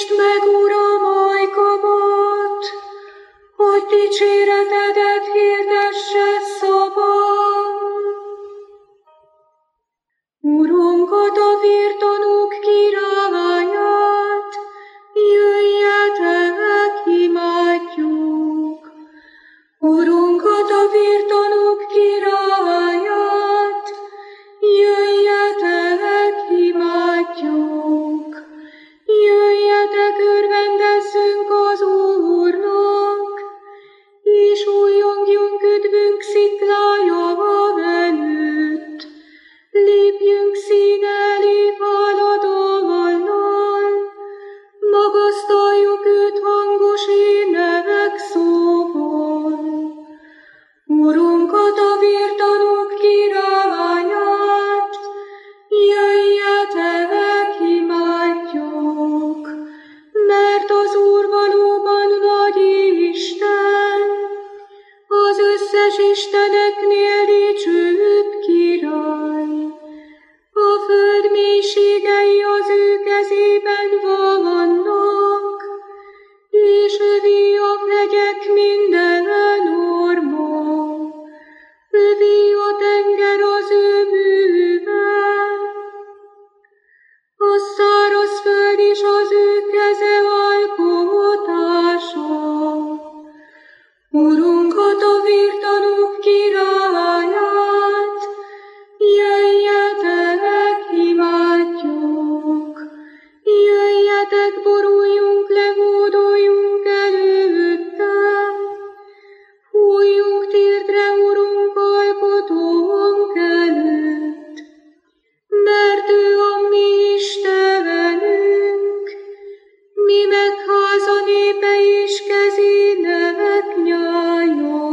Nyisd meg, Uram, ajkamat, hogy dicséretedet hirdesse szavam. Urunkat, a vértanúk királyát, jöjjetek, imádjuk. Urunkat, a vértanúk királyát, jöjjetek, imádjuk. Jöjjetek, örvendezzünk az Úrnak, és újjongjunk üdvünk sziklája előtt. Lépjünk színe elé háladallal, magasztaljuk őt hangos ének szóval. Urunkat, a vértanúk királyát, jöjjetek, imádjuk, mert az Úr valóban nagy Isten, az összes isteneknél dicsőbb király. A föld mélységei az ő kezében vannak, és övé a hegyek minden orma. Övé a tenger az ő műve, a száraz föld is az ő keze alkotása. Urunkat, a vértanúk királyát, jöjjetek, imádjuk. Jöjjetek, boruljunk le, hódoljunk előtte. Fújjunk térdre, Urunk, alkotónk előtt, mert ő a mi Istenünk, mi meg háza népe és kezének nyája.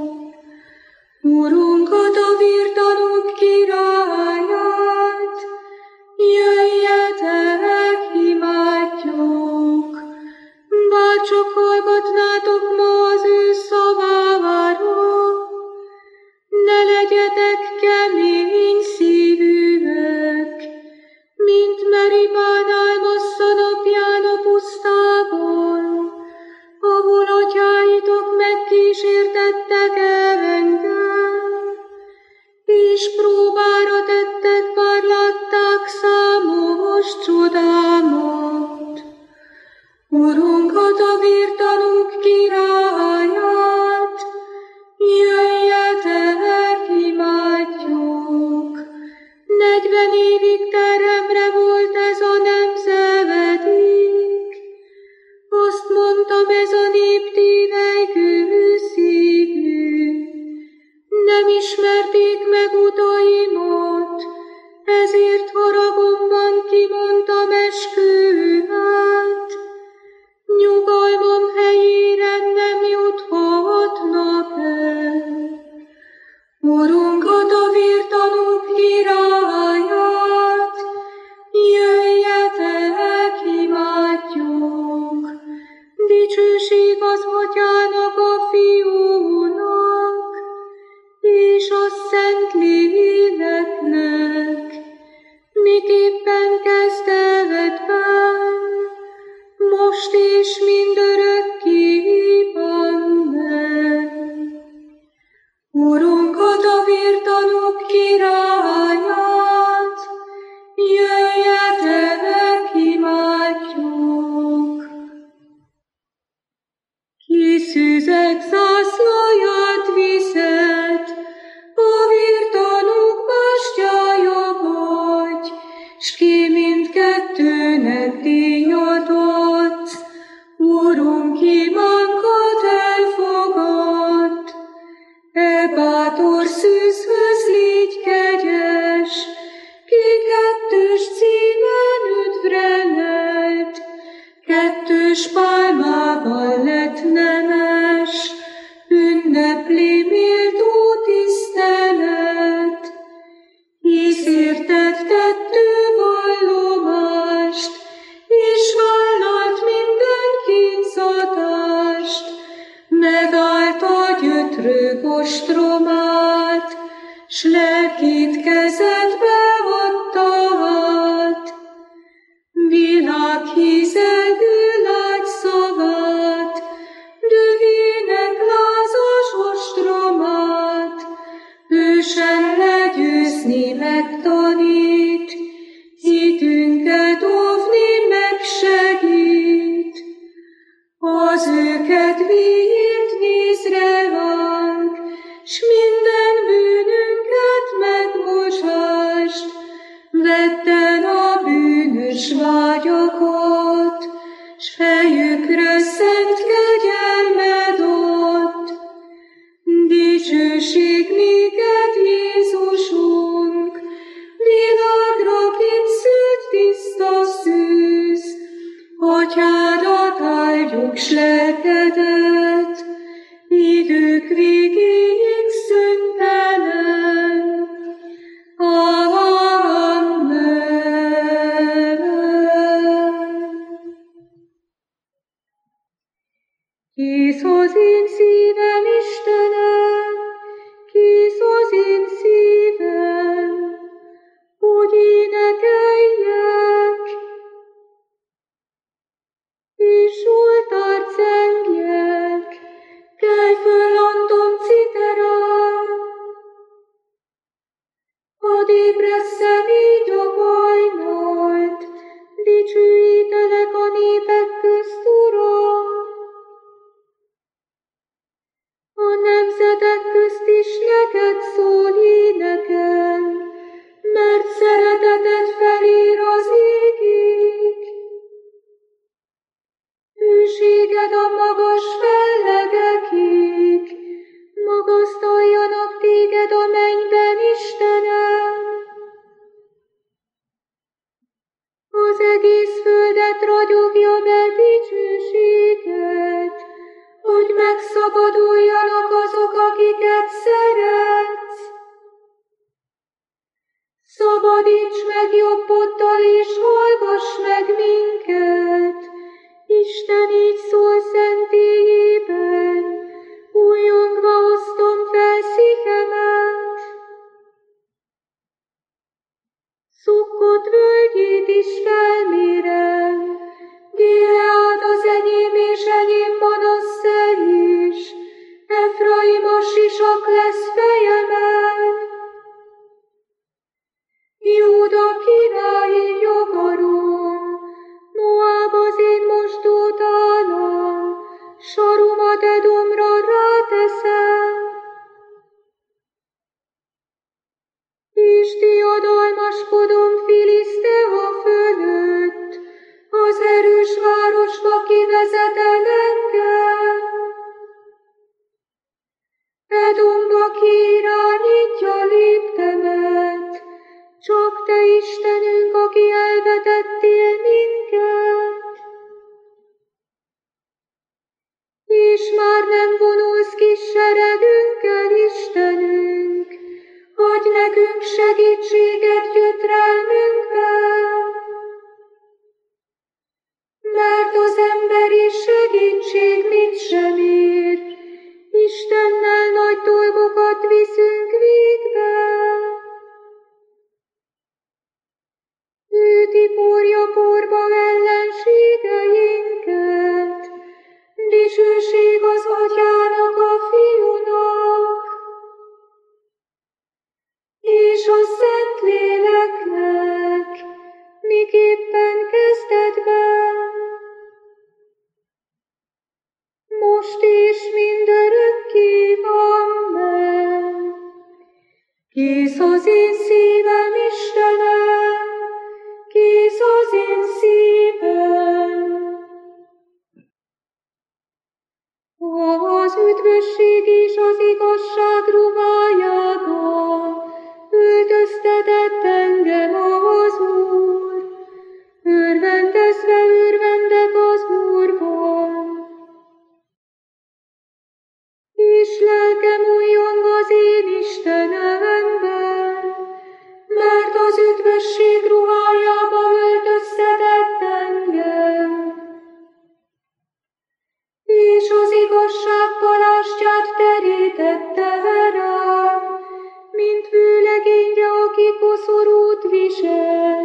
Urunkat, a vértanúk királyát, jöjjetek, imádjuk. Bárcsak hallgatnátok ma az ő szavára, ne legyetek kemény szívűek, mint Meribánál Massza napján a pusztában, ahol atyáitok megkísértettek engem, és próbára tettek, bár látták számos csodámat. Urunkat, a vértanúk királyát, jöjjetek, imádjuk. 40 évig teremre volt ez a nemzedék, azt mondtam, ez a nép tévelygő szívű. Nem ismerték meg utaimat, ezért haragomban kimondtam esküvőt. Nyugalmam helyére nem juthatnak el. Urunkat, a vértanúk királyát, jöjjetek, imádjuk. Dicsőség az Atyának, a Fiúnak, és a Szent Léleknek, miképpen kezdetben, most és mindörökké. Amen. Urunkat, a vértanúk királyát, jöjjetek, imádjuk. Kiszűzek zászlaját viszed, a vértanúk bástyája vagy, s ki mindkettőnek díjat adsz. Urunk, imánkat elfogadd, e bátor szűzhöz légy kegyes, ki kettős címen üdvreled, kettős pálmával lett nemes, ünnepli méltó tisztelet. Hisz érted tettő vallomást, és vállalt minden kínzatást, megállt a gyötrő ostromát, s lelkét kezedbe adta át. Világhízelgő ágyakat, s fejükre szent kegyelmed ott. Dicsőség néked, Jézusunk, világra készült tiszta szűz, Atyádat áldjuk s lelkedet, idők végéig szüntelen. Kész az én szívem, Istenem, kész az én szívem, hogy énekeljek, és oltárt zengjek, kelj föl, Anton citerám, hadd ébresszem így a hajnalt, dicsőítelek a népek közt, Uram. A nemzetek közt is neked szól énekem, mert szereteted felér az égig. Hűséged a magas fellegekig, magasztaljanak téged a mennyben, Istenem. Az egész földet ragyogja be dicsőséget, hogy megszabaduljanak azok, akiket szeretsz. Szabadíts meg jobboddal, és hallgass meg minket. Isten így szól szentélyében, újjongva osztom fel szívemet. Szukkot völgyét is felmérem, Gileád az enyém és enyém Manasszeh is, Efraim a sisak lesz fejemen. Júda királyi jogarom, Moáb az én mosdótálam, sarumat Edomra ráteszem. És diadalmaskodom Filisztea fölött, az erős városba kivezeted engem. Edomba kiirányítja léptemet, csak te Istenünk, aki elvetettél minket. És már nem vonulsz ki seregünkkel, Istenünk, adj nekünk segítséget gyötrelmünkben. Mert az emberi segítség mit sem ér, Istennel nagy dolgokat viszünk végbe. Ő tiporja porba ellenségeinket, dicsőség az Atyának, a Fiúnak, és a Szentléleknek, miképpen kezdetben, most és mindörökké. Amen. Kész az én szívem, Istenem, kész az én szívem. Az üdvösség és az igazság ruhájába öltöztetett engem az Úr, örvendezve örvendek az Úrban. És lelkem újjong az én Istenemben, mert az üdvösség ruhájába öltöztetett engem. És az igazság palástját terítette rám, mint vőlegényre, aki koszorút visel.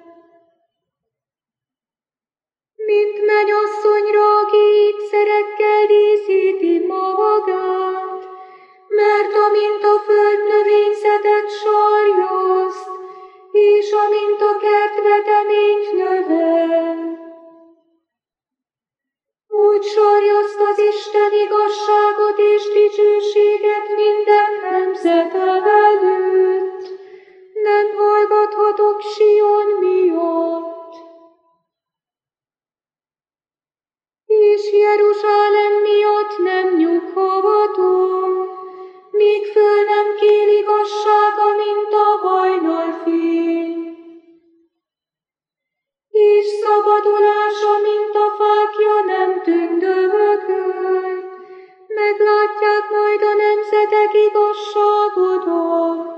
Mint mennyasszonyra, aki ékszerekkel díszíti magát, mert amint a föld növényzetet sarjaszt, és amint a kert veteményt növel, úgy sarjaszt az Isten igazságot és dicsőséget minden nemzet előtt. Nem hallgathatok Sion miatt. Jeruzsálem miatt nem nyughatom, míg föl nem kél igazsága, mint a hajnalfény. És szabadulása, mint a fákja nem tündököl, meglátják majd a nemzetek igazságodat.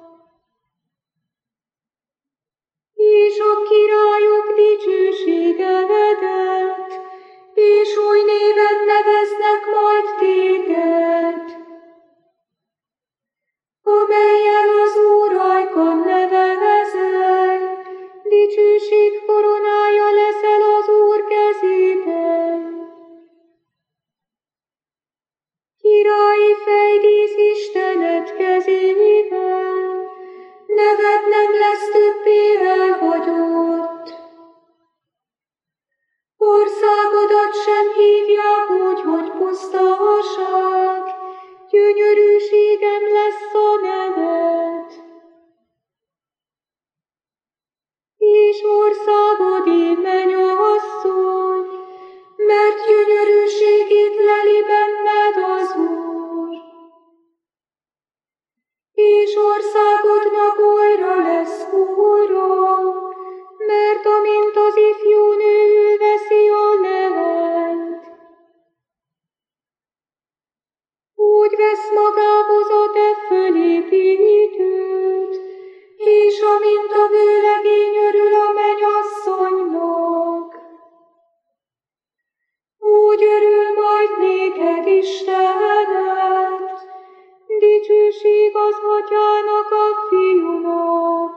És a királyok dicsősége eredet, és új néven neveznek majd téged, amellyel az Úr ajkon nevezel, dicsőség koronája leszel az Úr kezében. Királyi fejdísz Istened kezében, neved nem lesz többé elhagyott. Országodat sem hívják úgy, hogy pusztaság, gyönyörűségem lesz a neved. És országod én mennyasszony, mert gyönyörűségét leli benned az Úr. És országodnak újra lesz ura, mert amint az ifjú nő veszi a levent, úgy vesz magához a te fölépítőt, és amint a vőlegény örül a mennyasszonynak, úgy örül majd néked Istened, dicsőség az Atyának a Fiúnak,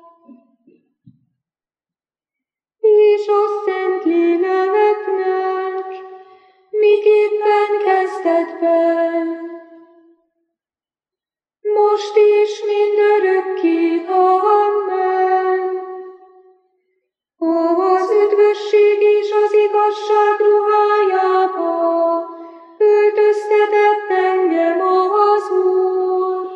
és a Szentléleknek, miképpen kezdetben, most is mindörökké. Amen. Az üdvösség és az igazság ruhájába öltöztetett engem az Úr.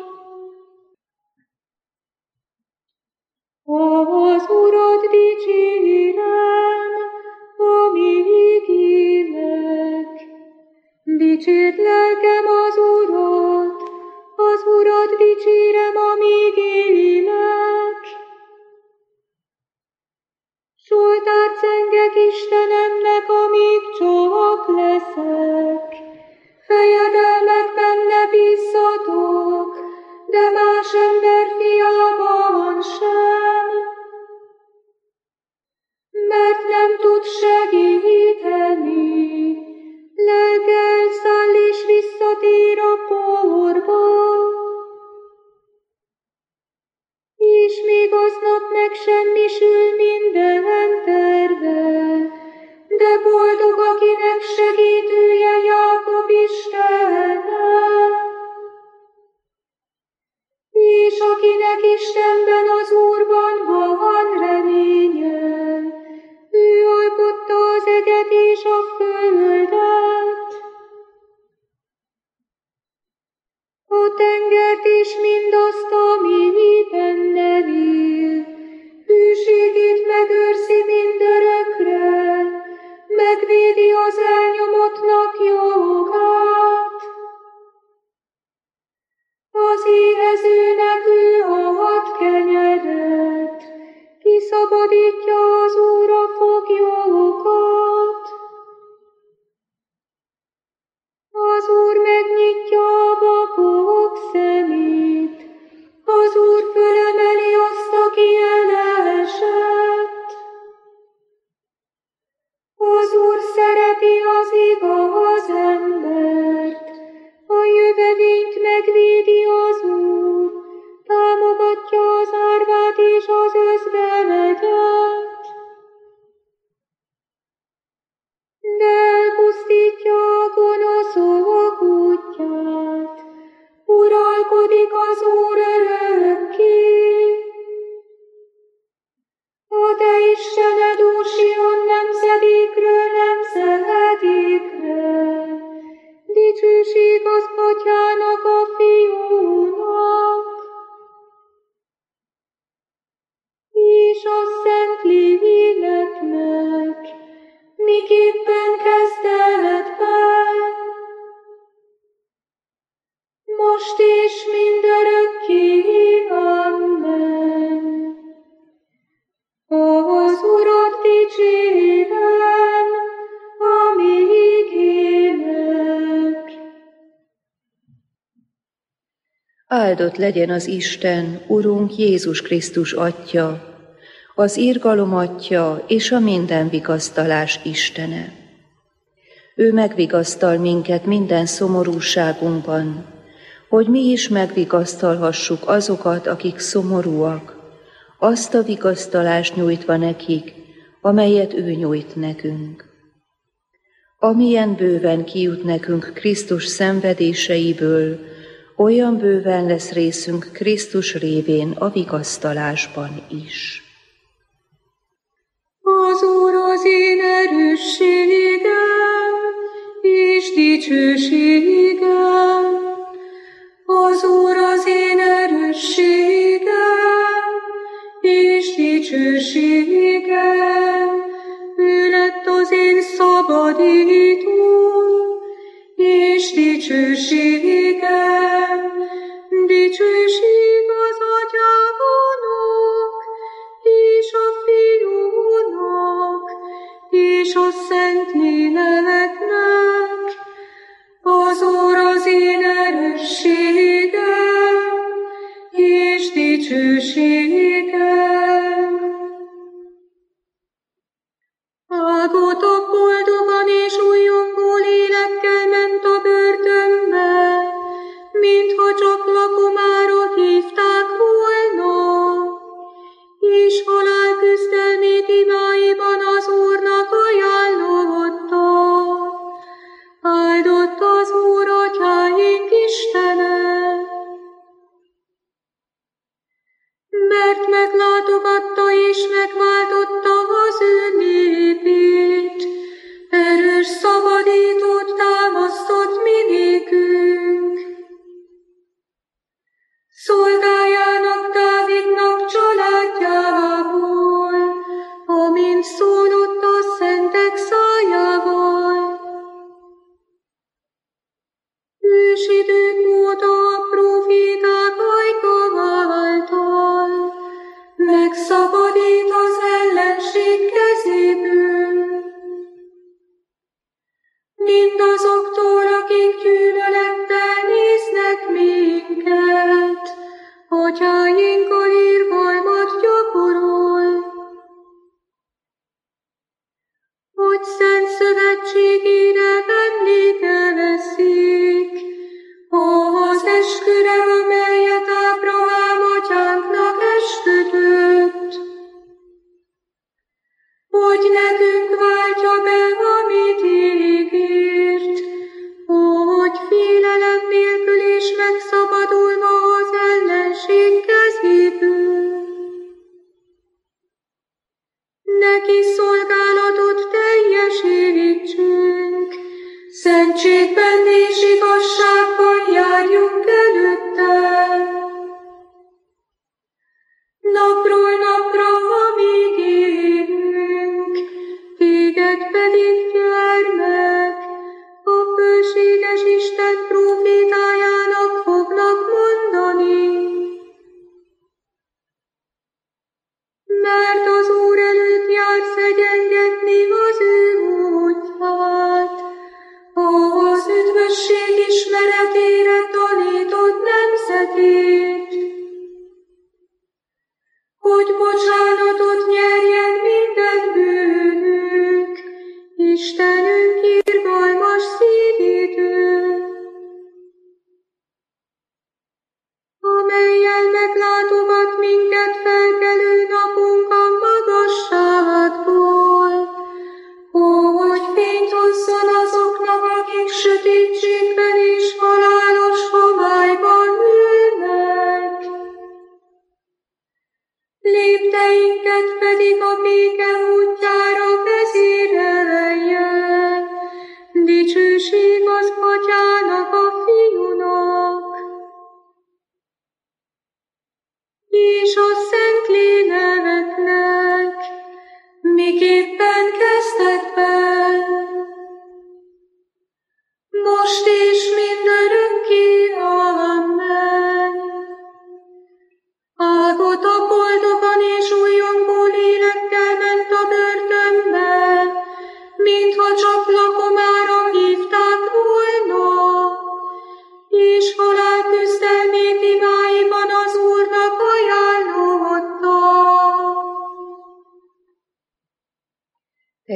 Az Urat dicsérem, amíg élek. Dicsérd lelkem az Urat dicsérem, amíg élek. Zsoltárt zengek Istenemnek, amíg csak leszek. Fejedelmekben ne bízzatok, de más ember fiában sem, mert nem tud segíteni. Lelke elszáll és visszatér a porba, és még aznap megsemmisül minden terve, de boldog, akinek segítője Jákob Istene, és akinek Istenben, az Úrban van reménye. Ő alkotta az eget és a földet, a tengert és mindazt, ami benne él. Hűségét megőrzi mindörökre, megvédi az elnyomottnak jogát. Az éhezőnek ő ad kenyeret, Áldott legyen az Isten, Urunk Jézus Krisztus Atya, az irgalom Atya és a minden vigasztalás Istene. Ő megvigasztal minket minden szomorúságunkban, hogy mi is megvigasztalhassuk azokat, akik szomorúak, azt a vigasztalást nyújtva nekik, amelyet ő nyújt nekünk. Amilyen bőven kijut nekünk Krisztus szenvedéseiből, olyan bőven lesz részünk Krisztus révén a vigasztalásban is. Az Úr az én erősségem és dicsőségem. Az Úr az én erősségem és dicsőségem. Ő lett az én szabadítóm és dicsőségem. Dicsőség az Atyának és a Fiúnak és a Szentléleknek. Az Úr az én erősségem és dicsőségem. Áldottak boldogan és újongó lélekkel ment a börtönbe, mintha csak lakomára hívták volna, és halál küzdelmét imáiban az Úrnak ajánlotta. Áldott az Úr atyáink Istene, mert meglátogatta és megváltotta az ő népét, erős szabadítót támasztott mi nékünk. Szolgájának Dávidnak családjából, amint szólott a szentek szájával. Ősidők óta a próféták ajka által megszabadít az ellenség kezéből. Mindazoktól, akik gyűlölettel néznek minket, atyáinkkal irgalmat gyakorol, hogy szent szövetségére emléke veszik, az esküre, amelyet Ábrahám atyánknak esküdött, hogy nekünk váltja be, amit ígért, hogy félelem nélkül és megszabadulva az ellenség kezéből. Neki szolgálatot teljesítsünk, szentségben és igazságban járjunk előtte. Napról napra, amíg élünk, téged pedig gyermek, a fölséges Isten prófétájának fognak mondani. Mert az Úr előtt jársz egyengetni az ő útját, az üdvösség ismeretére tanítod nemzetét, hogy bocsánatot nyerjen minden bűnük, Istenünk irgalmas szívítő, amellyel meglátogat minket felkelő napunkon magasságból, hogy fényt hozzon azoknak, akik sötétségben és halálos homályban ülnek. Lépteinket pedig a béke útjára vezérelje, dicsőség az Atyának, a Fiúnak és a Szentléleknek, miképpen kezdetben, most és mindörökké. Amen. Áldott a boldogan és újongó lélekkel ment a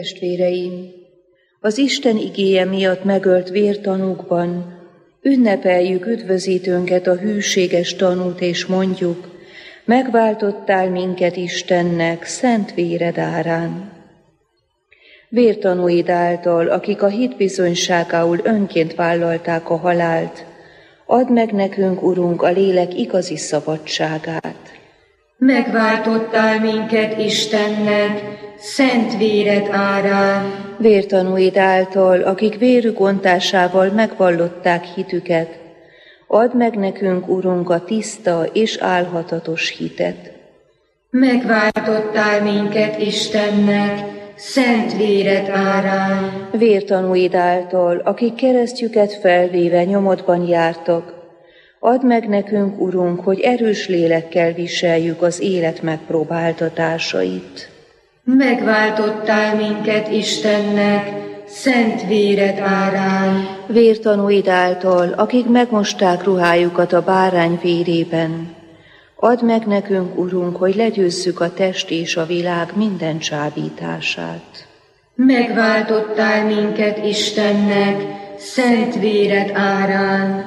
Testvéreim, az Isten igéje miatt megölt vértanúkban ünnepeljük üdvözítőnket, a hűséges tanút, és mondjuk: megváltottál minket Istennek szent véred árán. Vértanúid által, akik a hit bizonyságául önként vállalták a halált, add meg nekünk, Urunk, a lélek igazi szabadságát. Megváltottál minket Istennek szent véred árán. Vértanúid által, akik vérük ontásával megvallották hitüket, add meg nekünk, Urunk, a tiszta és álhatatos hitet. Megváltottál minket Istennek szent véred árán. Vértanúid által, akik keresztjüket felvéve nyomodban jártak, add meg nekünk, Urunk, hogy erős lélekkel viseljük az élet megpróbáltatásait. Megváltottál minket Istennek szent véred árán. Vértanúid által, akik megmosták ruhájukat a bárány vérében, add meg nekünk, Urunk, hogy legyőzzük a test és a világ minden csábítását. Megváltottál minket Istennek szent véred árán.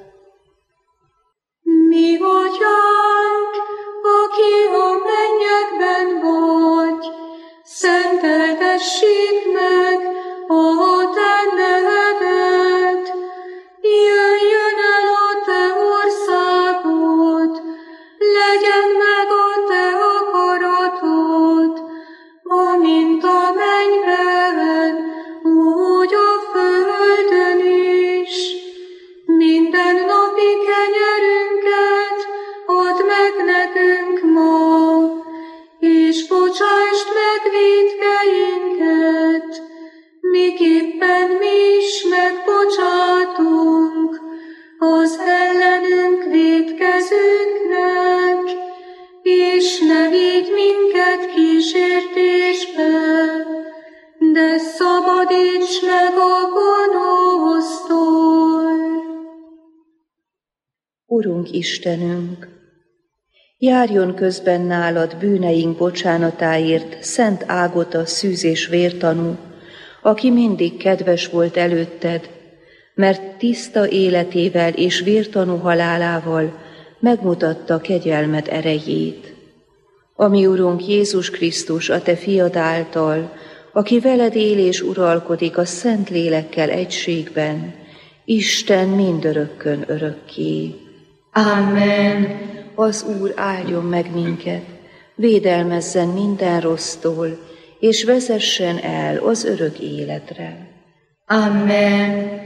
Mi Atyánk, aki a mennyekben vagy, szenteltessék meg a te neved. Jöjjön el a te országod, legyen meg a te akaratod, amint a mennyben, úgy a földön is. Minden napi kenyerünket add meg nekünk ma, és bocsásd meg vétkeinket, miképpen mi is megbocsátunk az ellenünk vétkezőknek, és ne vigy minket kísértésbe, de szabadíts meg a gonosztól. Urunk Istenünk, járjon közben nálad bűneink bocsánatáért Szent Ágota szűz és vértanú, aki mindig kedves volt előtted, mert tiszta életével és vértanú halálával megmutatta kegyelmed erejét. Ami Urunk Jézus Krisztus, a te fiad által, aki veled él és uralkodik a Szent Lélekkel egységben, Isten mindörökkön örökké. Amen. Az Úr áldjon meg minket, védelmezzen minden rossztól, és vezessen el az örök életre. Amen.